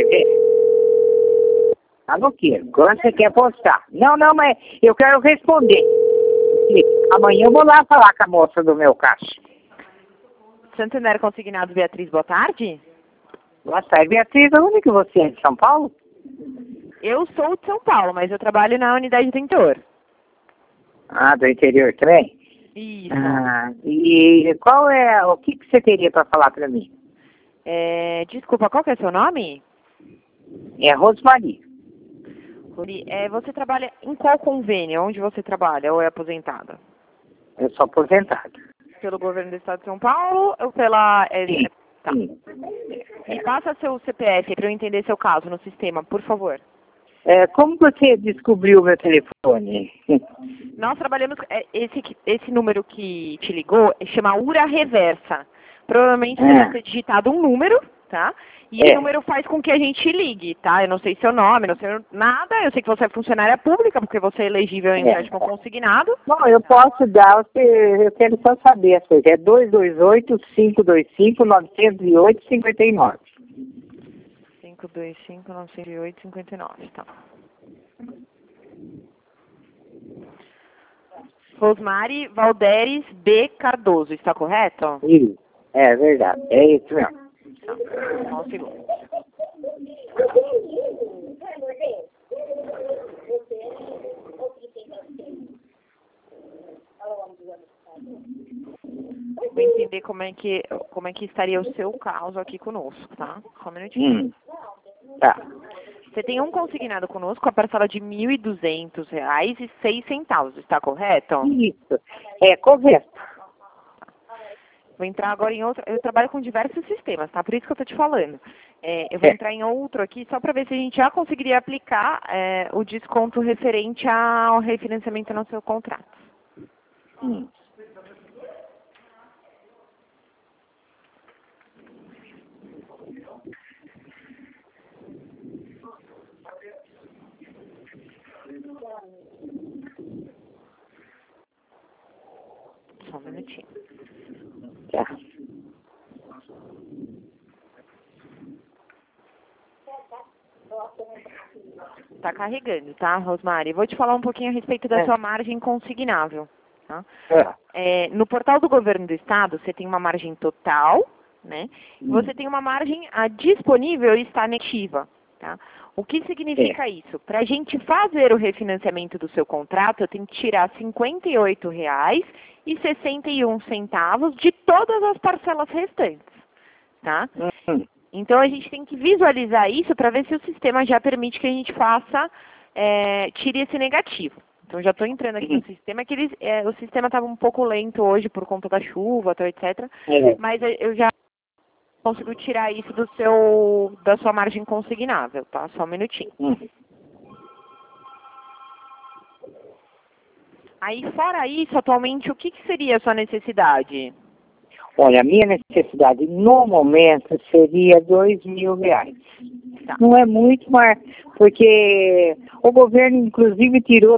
Alô, Kiro, quando você quer postar? Não, mas eu quero responder. Amanhã eu vou lá falar com a moça do meu caixa. Santander Consignado, Beatriz, boa tarde. Boa tarde, Beatriz. Onde que você é? De São Paulo? Eu sou de São Paulo, mas eu trabalho na unidade do interior. Ah, do interior também? Isso. Ah, e qual é, o que você teria para falar para mim? Desculpa, qual que é seu nome? É Rosmarie. Você trabalha em qual convênio? Onde você trabalha ou é aposentada? Eu sou aposentado. Pelo governo do estado de São Paulo ou pela... Sim, Tá. sim. Me passa seu CPF para eu entender seu caso no sistema, por favor. Como você descobriu meu telefone? Nós trabalhamos... Esse número que te ligou chama URA Reversa. Provavelmente você deve ter digitado um número, tá? E esse número faz com que a gente ligue, tá? Eu não sei seu nome, não sei nada. Eu sei que você é funcionária pública, porque você é elegível em empréstimo consignado. Bom, eu posso dar, eu quero só saber as coisas. É 228-525-908-59. 525-908-59, tá. Rosmari Valderes B. Cardoso, está correto? Isso, é verdade, é isso mesmo. Tá, só um segundo. Vou entender como é que estaria o seu caso aqui conosco, tá? Só um minutinho. Tá. Você tem um consignado conosco, a parcela de R$ 1.200,06, está correto? Isso, é correto. Vou entrar agora em outro. Eu trabalho com diversos sistemas, tá? Por isso que eu tô te falando. Eu vou entrar em outro aqui só para ver se a gente já conseguiria aplicar o desconto referente ao refinanciamento no seu contrato. Só um minutinho. Tá. Tá carregando, tá, Rosmari? Vou te falar um pouquinho a respeito da sua margem consignável. Tá? No portal do governo do estado, você tem uma margem total, né? Você tem uma margem disponível e está negativa. Tá? O que significa isso? Para a gente fazer o refinanciamento do seu contrato, eu tenho que tirar R$ 58,61 de todas as parcelas restantes. Tá? Então, a gente tem que visualizar isso para ver se o sistema já permite que a gente faça, tire esse negativo. Então, já estou entrando aqui no sistema, que o sistema estava um pouco lento hoje por conta da chuva, etc. Mas eu já consigo tirar isso da sua margem consignável, tá? Só um minutinho. Aí, fora isso, atualmente, o que seria a sua necessidade? Olha, a minha necessidade no momento seria R$ 2.000. Tá. Não é muito, mas porque o governo, inclusive, tirou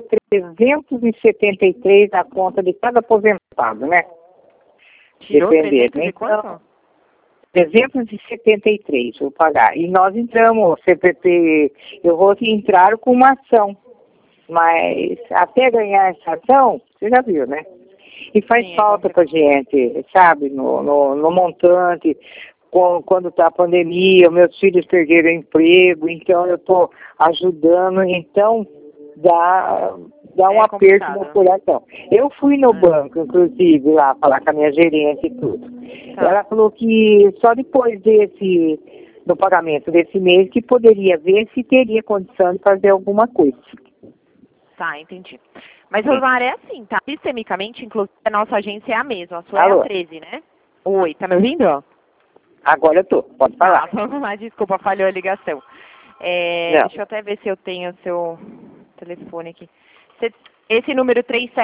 373 da conta de cada aposentado, né? Tirou 300 de quanto? 373 vou pagar. E nós entramos, o CPP, eu vou entrar com uma ação. Mas até ganhar essa ação, você já viu, né? E faz falta pra gente, sabe, no montante, quando tá a pandemia, meus filhos perderam o emprego, então eu tô ajudando, então dá um aperto no coração. Eu fui no banco, inclusive, lá falar com a minha gerente e tudo. Ela falou que só depois do pagamento desse mês que poderia ver se teria condição de fazer alguma coisa. Tá, entendi. Mas, Rosmari, é assim, tá? Sistemicamente, inclusive, a nossa agência é a mesma. A sua é a 13, né? Oi, tá me ouvindo? Agora eu tô, pode falar. Vamos lá, desculpa, falhou a ligação. Deixa eu até ver se eu tenho o seu telefone aqui. Esse número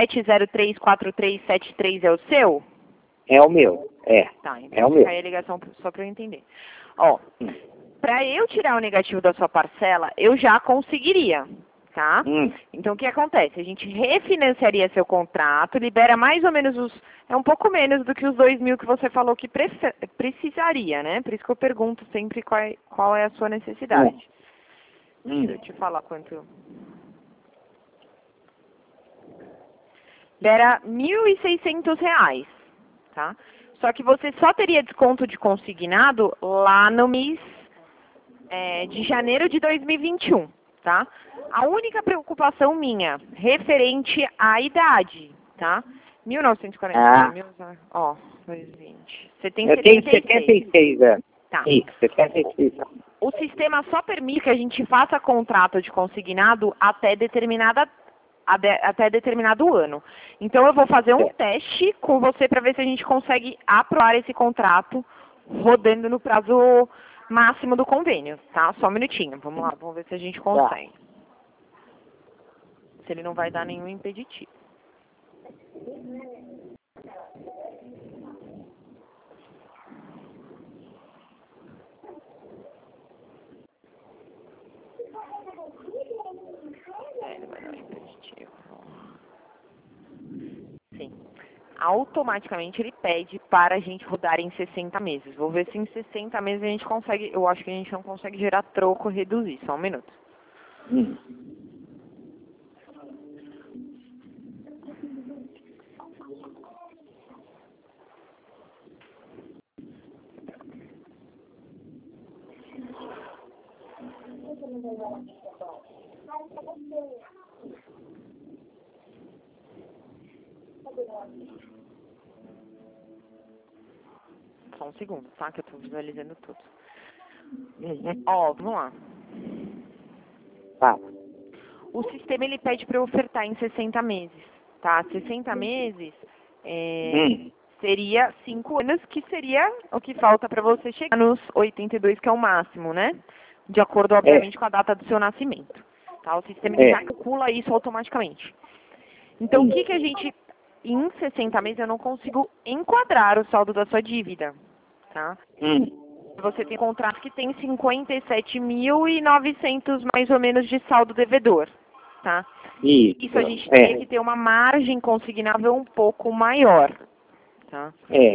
37034373 é o seu? É o meu, Tá, então fica aí a ligação só para eu entender. Ó, para eu tirar o negativo da sua parcela, eu já conseguiria. tá? Então, o que acontece? A gente refinanciaria seu contrato, libera mais ou menos é um pouco menos do que os 2.000 que você falou que precisaria, né? Por isso que eu pergunto sempre qual é a sua necessidade. Deixa eu te falar quanto... Libera R$ 1.600, tá? Só que você só teria desconto de consignado lá no mês de janeiro de 2021, tá? A única preocupação minha, referente à idade, tá? 1940, ó, 2020. Você tem 76. Eu tenho 76 anos. Tá. Isso, 76 anos. O sistema só permite que a gente faça contrato de consignado até determinado ano. Então, eu vou fazer um teste com você para ver se a gente consegue aprovar esse contrato rodando no prazo máximo do convênio, tá? Só um minutinho. Vamos lá, vamos ver se a gente consegue. Se ele não vai dar nenhum impeditivo. Ele vai dar um impeditivo. Sim. Automaticamente ele pede para a gente rodar em 60 meses. Vou ver se em 60 meses a gente consegue. Eu acho que a gente não consegue gerar troco ou reduzir. Só um minuto. Só um segundo, tá? Que eu tô visualizando tudo. Ó, vamos lá. O sistema, ele pede para eu ofertar em 60 meses, tá? 60 meses seria 5 anos, que seria o que falta para você chegar nos 82, que é o máximo, né? De acordo, obviamente, com a data do seu nascimento. Tá? O sistema, ele já calcula isso automaticamente. Então, o que a gente... Em 60 meses, eu não consigo enquadrar o saldo da sua dívida, tá? Você tem contrato que tem 57.900 mais ou menos de saldo devedor, tá? Isso a gente teria que ter uma margem consignável um pouco maior, tá?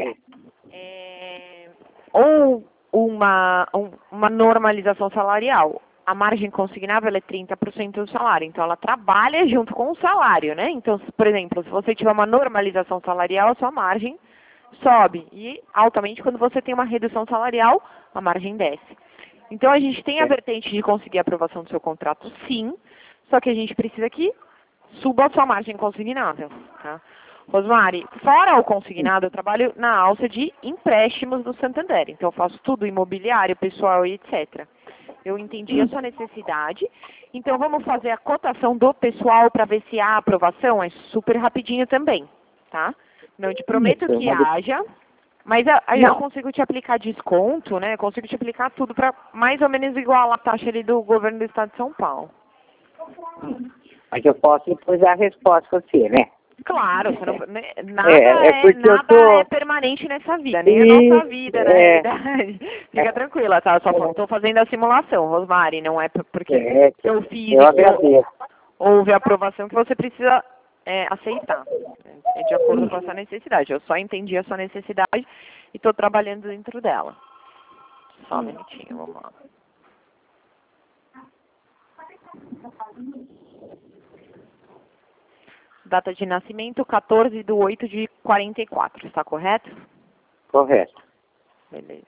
Ou uma normalização salarial. A margem consignável é 30% do salário, então ela trabalha junto com o salário, né? Então, por exemplo, se você tiver uma normalização salarial, a sua margem sobe. E, altamente, quando você tem uma redução salarial, a margem desce. Então, a gente tem a vertente de conseguir a aprovação do seu contrato, sim, só que a gente precisa que suba a sua margem consignável, tá? Rosmari, fora o consignado, eu trabalho na alça de empréstimos do Santander. Então, eu faço tudo, imobiliário, pessoal e etc. Eu entendi a sua necessidade. Então, vamos fazer a cotação do pessoal para ver se há aprovação. É super rapidinho também, tá? Não te prometo que haja, mas aí eu consigo te aplicar desconto, né? Eu consigo te aplicar tudo para mais ou menos igualar a taxa ali do governo do estado de São Paulo. Mas eu posso depois dar a resposta para você, né? Claro, você não, nada é permanente nessa vida, nem a nossa vida, na realidade. Fica tranquila, tá? Eu só estou fazendo a simulação, Rosmari, não é porque eu fiz houve a aprovação que você precisa aceitar. É de acordo com a sua necessidade. Eu só entendi a sua necessidade e estou trabalhando dentro dela. Só um minutinho, vamos lá. Data de nascimento, 14/8/44, está correto? Correto. Beleza.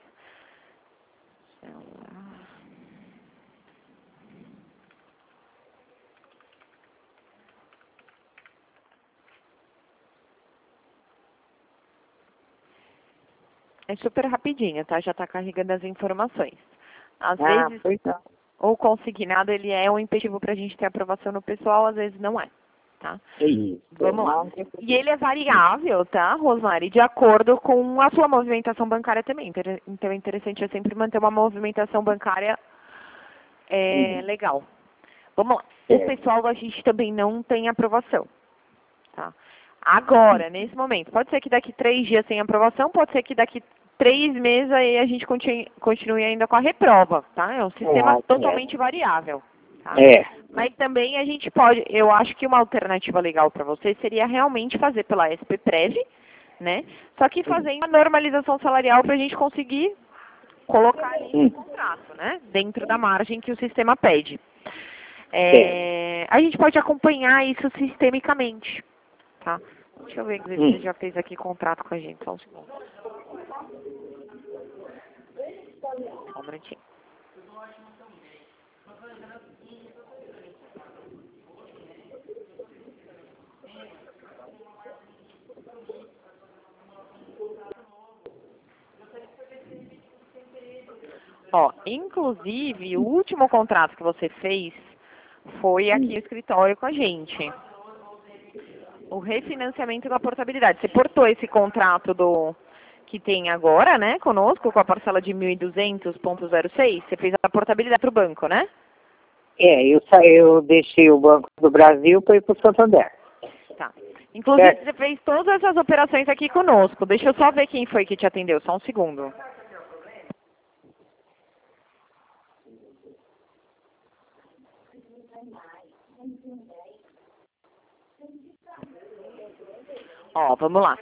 É super rapidinho, tá? Já está carregando as informações. Às vezes, o consignado, ele é um impeditivo para a gente ter aprovação no pessoal, às vezes não é. Tá? Vamos lá. E ele é variável, tá, Rosmari, de acordo com a sua movimentação bancária também. Então é interessante eu sempre manter uma movimentação bancária legal. Vamos lá. O pessoal, a gente também não tem aprovação. Tá? Agora, nesse momento, pode ser que daqui 3 dias tenha aprovação, pode ser que daqui 3 meses aí a gente continue ainda com a reprova, tá? É um sistema totalmente variável. tá? É. Mas também a gente pode, eu acho que uma alternativa legal para você seria realmente fazer pela SPPrev, né? Só que fazendo a normalização salarial para a gente conseguir colocar ali no contrato, né? Dentro da margem que o sistema pede. A gente pode acompanhar isso sistemicamente, tá? Deixa eu ver se você já fez aqui contrato com a gente, só um segundo. Só um minutinho. Ó, inclusive, o último contrato que você fez foi aqui no escritório com a gente. O refinanciamento da portabilidade. Você portou esse contrato que tem agora, né, conosco, com a parcela de 1.200,06. Você fez a portabilidade para o banco, né? Eu deixei o Banco do Brasil para ir para o Santander. Tá. Inclusive, você fez todas essas operações aqui conosco. Deixa eu só ver quem foi que te atendeu, só um segundo. Ó, vamos lá.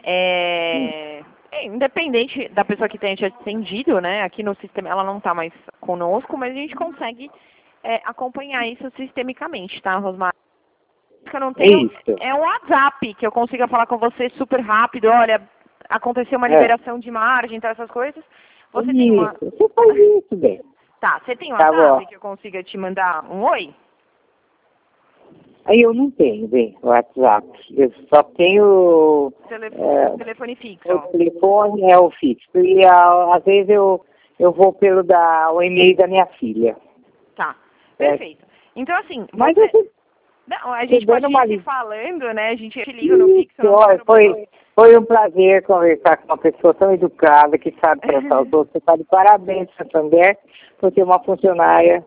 Independente da pessoa que tenha te atendido, né? Aqui no sistema, ela não está mais conosco, mas a gente consegue acompanhar isso sistemicamente, tá, Rosmar? Eu não tenho, é um WhatsApp que eu consiga falar com você super rápido. Olha, aconteceu uma liberação de margem, então essas coisas. Você tem uma... Você faz isso, bem. Tá, você tem um WhatsApp que eu consiga te mandar um oi? Aí eu não tenho, bem, WhatsApp. Eu só tenho... telefone fixo. O telefone é o fixo. E às vezes eu vou pelo o e-mail da minha filha. Tá, perfeito. Então assim... Mas não, a gente pode ir falando, né? A gente te liga no fixo. Foi um prazer conversar com uma pessoa tão educada que sabe tratar os outros. Você está de parabéns, Santander, por ter uma funcionária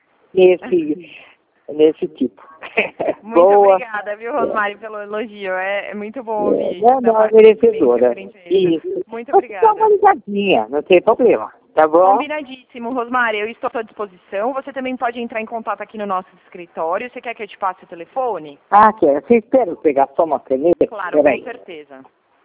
nesse tipo. Muito obrigada, viu, Rosmari, pelo elogio. É muito bom ouvir. Não, é merecedora. Isso. Muito obrigada. Só uma ligadinha, não tem problema. Tá bom? Combinadíssimo, Rosmari. Eu estou à sua disposição. Você também pode entrar em contato aqui no nosso escritório. Você quer que eu te passe o telefone? Quero. Você espera eu pegar só uma caneta? Claro, com certeza.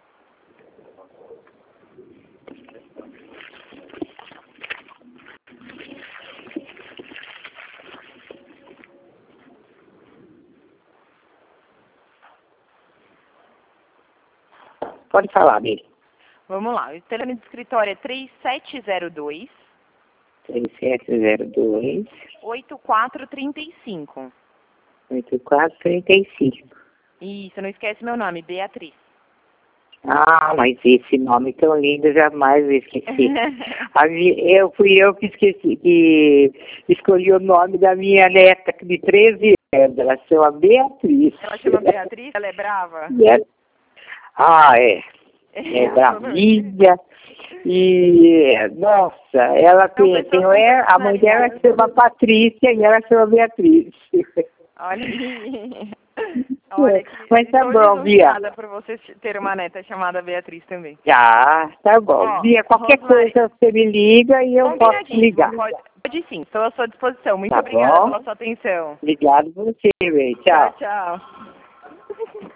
Pode falar, Miri. Vamos lá. O telefone do escritório é 3702... 3702... 8435. 8435. Isso, não esquece meu nome, Beatriz. Mas esse nome tão lindo eu jamais vou esquecer. Fui eu que esqueci, que escolhi o nome da minha neta de 13 anos. Ela chama Beatriz. Ela chama Beatriz? Ela é brava? É bravinha. E, nossa, ela tem a mãe dela chama Patrícia e ela chama Beatriz. Olha, mas tá bom, Bia. Por você ter uma neta chamada Beatriz também. Tá bom. Bia, qualquer coisa você me liga e eu posso ligar. Pode sim, estou à sua disposição. Muito obrigada pela sua atenção. Obrigado por você, bem. Tchau. Tchau.